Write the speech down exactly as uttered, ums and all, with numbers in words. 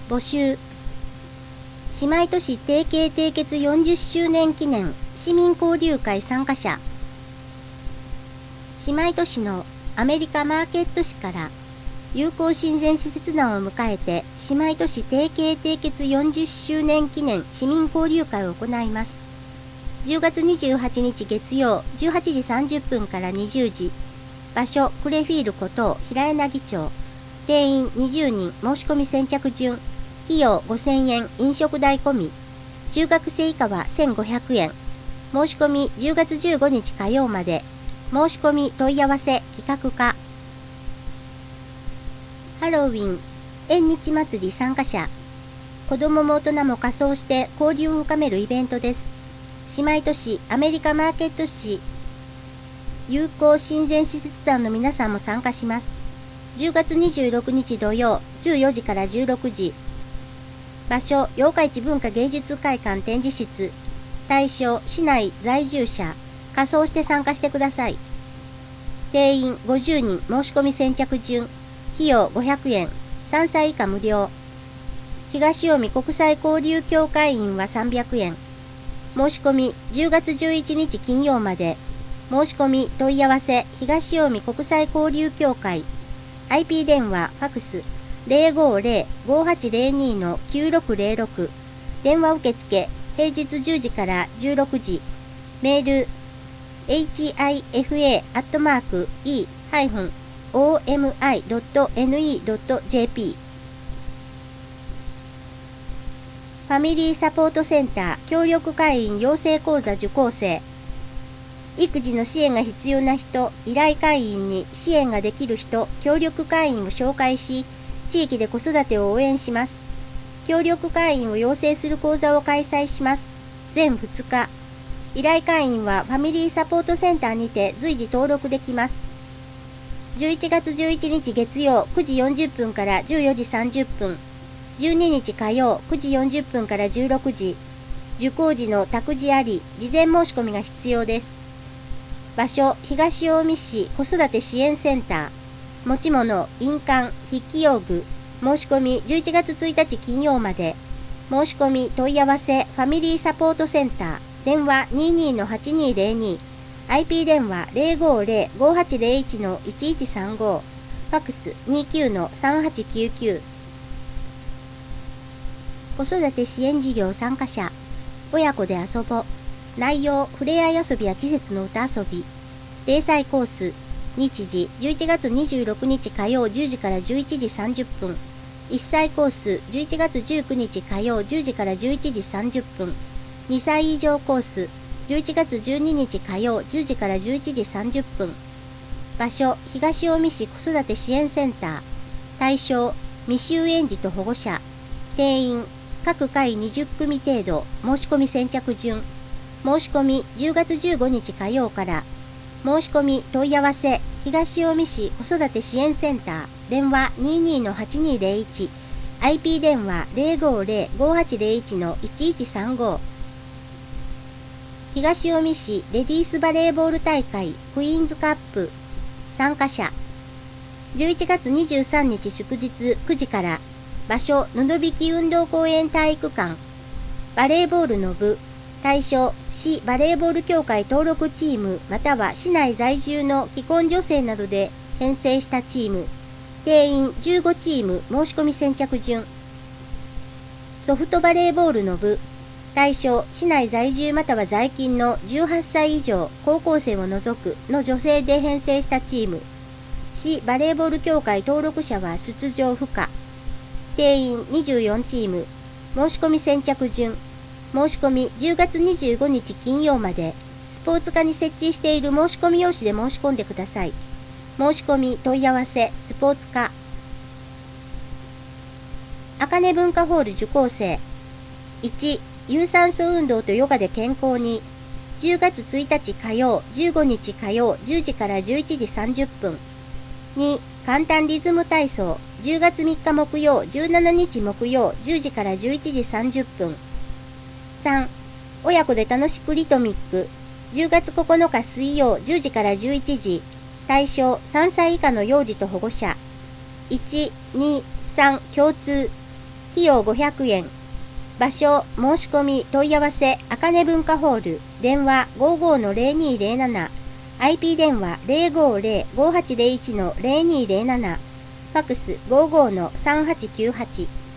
募集。姉妹都市提携締結よんじゅっしゅうねん記念市民交流会参加者。姉妹都市のアメリカマーケット市から友好親善使節団を迎えて姉妹都市提携締結よんじゅっしゅうねん記念市民交流会を行います。じゅうがつにじゅうはちにち月曜じゅうはちじさんじゅっぷんからにじゅうじ。場所クレフィール古島平柳町。定員にじゅうにん、申し込み先着順。費用ごせんえん、飲食代込み。中学生以下はせんごひゃくえん。申し込みじゅうがつじゅうごにち火曜まで。申し込み問い合わせ企画課。ハロウィン、縁日祭り参加者。子どもも大人も仮装して交流を深めるイベントです。姉妹都市アメリカマーケット市友好親善使節団の皆さんも参加します。じゅうがつにじゅうろくにち土曜じゅうよじからじゅうろくじ。場所八日市文化芸術会館展示室。対象市内在住者。仮装して参加してください。定員ごじゅうにん、申し込み先着順。費用ごひゃくえん。さんさい以下無料。東近江国際交流協会員はさんびゃくえん。申し込みじゅうがつじゅういちにち金曜まで。申し込み問い合わせ東近江国際交流協会。アイピー 電話ファクス ゼロごゼロ ごはちゼロに のきゅうろくゼロろく。電話受付平日じゅうじからじゅうろくじ。メール エイチアイエフエー アットマーク イー ハイフン オーエムアイ ドット エヌイー ドット ジェーピー。ファミリーサポートセンター協力会員養成講座受講生。育児の支援が必要な人、依頼会員に支援ができる人、協力会員を紹介し、地域で子育てを応援します。協力会員を養成する講座を開催します。全ふつか。依頼会員はファミリーサポートセンターにて随時登録できます。じゅういちがつじゅういちにち月曜くじよんじゅっぷんからじゅうよじさんじゅっぷん。じゅうににち火曜くじよんじゅっぷんからじゅうろくじ。受講時の託児あり、事前申し込みが必要です。場所東近江市子育て支援センター。持ち物印鑑筆記用具。申し込みじゅういちがつついたち金曜まで。申し込み問い合わせファミリーサポートセンター。電話 にじゅうに のはちにゼロに。アイピー 電話 ゼロごゼロ ごはちゼロいち のいちいちさんご。ファクス にじゅうきゅう のさんはちきゅうきゅう。子育て支援事業参加者。親子で遊ぼ。内容ふれあい遊びや季節の歌遊び。零細コース。日時じゅういちがつにじゅうろくにち火曜じゅうじからじゅういちじさんじゅっぷん。いっさいコースじゅういちがつじゅうくにち火曜じゅうじからじゅういちじさんじゅっぷん。にさい以上コースじゅういちがつじゅうににち火曜じゅうじからじゅういちじさんじゅっぷん。場所東近江市子育て支援センター。対象未就園児と保護者。定員各回にじゅっくみ程度。申し込み先着順。申し込みじゅうがつじゅうごにち火曜から。申し込み問い合わせ東近江市子育て支援センター。電話 にじゅうに のはちにゼロいち。アイピー 電話 ゼロごゼロ ごはちゼロいち のいちいちさんご。東近江市レディースバレーボール大会クイーンズカップ。参加者じゅういちがつにじゅうさんにち祝日くじから。場所布引運動公園体育館。バレーボールの部。対象市バレーボール協会登録チームまたは市内在住の既婚女性などで編成したチーム。定員じゅうごチーム。申し込み先着順。ソフトバレーボールの部。対象市内在住または在勤のじゅうはっさい以上高校生を除くの女性で編成したチーム。市バレーボール協会登録者は出場不可。定員にじゅうよんチーム。申し込み先着順。申し込みじゅうがつにじゅうごにち金曜まで。スポーツ課に設置している申し込み用紙で申し込んでください。申し込み問い合わせスポーツ課。あかね文化ホール受講生。いち有酸素運動とヨガで健康に。じゅうがつついたち火曜じゅうごにち火曜じゅうじからじゅういちじさんじゅっぷん。に簡単リズム体操じゅうがつみっか木曜じゅうしちにち木曜じゅうじからじゅういちじさんじゅっぷん。さん親子で楽しくリトミックじゅうがつここのか水曜じゅうじからじゅういちじ。対象さんさい以下の幼児と保護者。いち、に、さん共通。 費用ごひゃくえん。場所、申し込み、問い合わせ、あかね文化ホール、電話 ごじゅうごのゼロにゼロなな、アイピー 電話 ゼロごゼロ ごはちゼロいちのゼロにゼロなな、ファックスごじゅうごのさんはちきゅうはち。